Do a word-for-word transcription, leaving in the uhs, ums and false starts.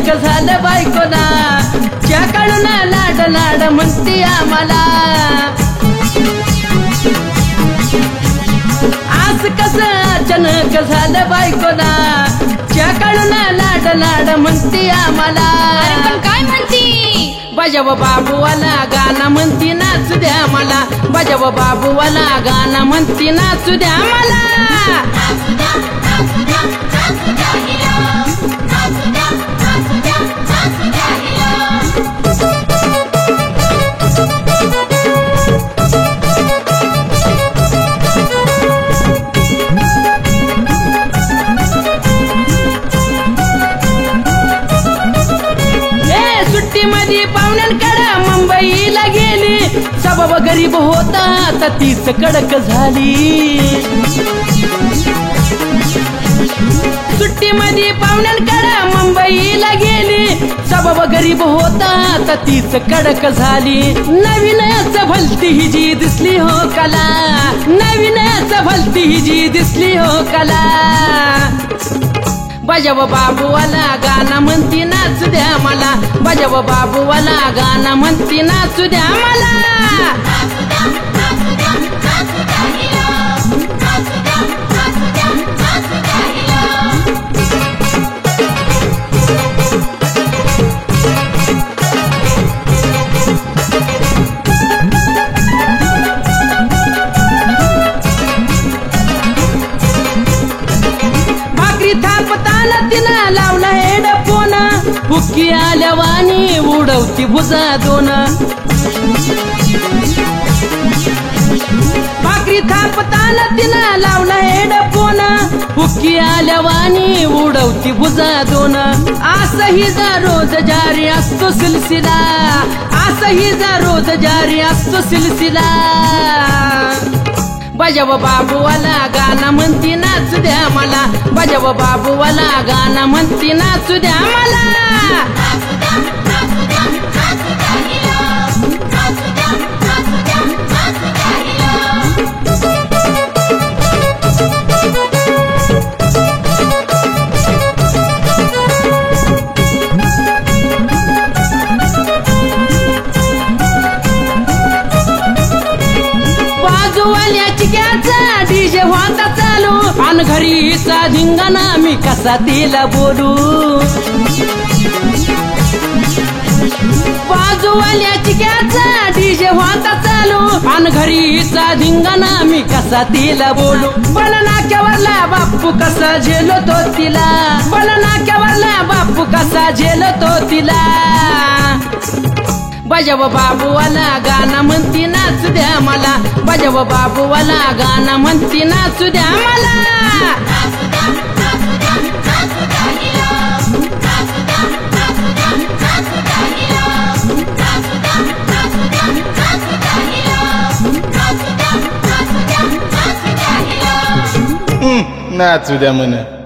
अचानक झालं बायकोला च्या काढून लाड लाड म्हणती आम्हाला आज कसं अचानक झालं बायकोला च्या काढून लाड लाड म्हणती आम्हाला पण काय म्हणती बजाव बाबूवाला गाणं म्हणती नाचू द्या मला बजाव बाबूवाला गाणं म्हणती नाचू द्या मला सुट्टीमध्ये पाहुण्यांकडे मुंबईला गेली सबब गरीब होता तर तीच कडक झाली सुट्टीमध्ये पाहुण्यांकडे मुंबईला गेली सबब गरीब होता तर तीच कडक झाली नवीनच भलती ही जी दिसली हो कला नवीनच भलती ही जी दिसली हो कला बजाव बाबूवाला गाणं म्हणती नाचू द्या मला बजाव बाबूवाला गाणं म्हणती नाचू द्या मला थापताना तिनं लावला हेडफोन हुक्की आल्यावानी उडवती भुजा दोन भाकरी थापताना तिनं लावला हेडफोन हुक्की आल्यावानी उडवती भुजा दोन असही जा रोज जारी असतो सिलसिला असही जा रोज जारी असतो सिलसिला बजाव बाबूवाला गाणं म्हणती नाचू द्या मला बजाव बाबूवाला गाणं म्हणती नाचू द्या मला बाजूवाल्याची घ्याचा डीजे होता चालू आणि घरीचा धिंगाणा मी कसा तिला बोलू बाजूवाल्याची घ्याचा डीजे होता चालू आणि घरीचा धिंगाणा मी कसा तिला बोलू बल नाक्यावरला बाप्पू कसा झेलो तो तिला बल नाक्यावरला बाप्पू कसा झेलो तो तिला बजाव बाबूवाला गाणं म्हणती नाचू द्या मला बजाव बाबूवाला गाणं म्हणती नाचू द्या मला नाचू द्या म्हण